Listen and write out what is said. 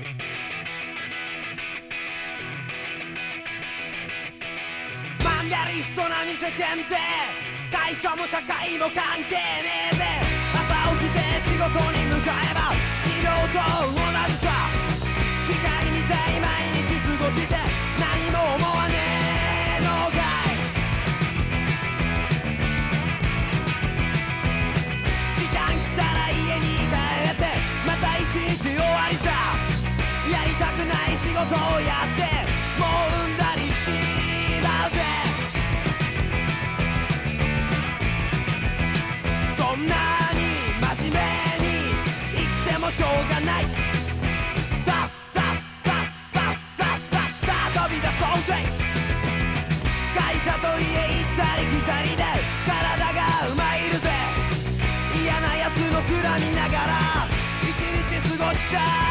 マンガリストな店検定、会社も社会も関係ねえぜ。朝起きて仕事に向かえば医療と同じさ。機械みたい毎日過ごして何も思わねえのかい。時間来たら家に帰ってまた一日終わりさ。やりたくない仕事をやってもううんだりしちまうぜ。そんなに真面目に生きてもしょうがない。さっさっさっさっさっさっさ飛び出そうぜ。会社と家行ったり来たりで体がうまいるぜ。嫌なやつの面見ながら一日過ごした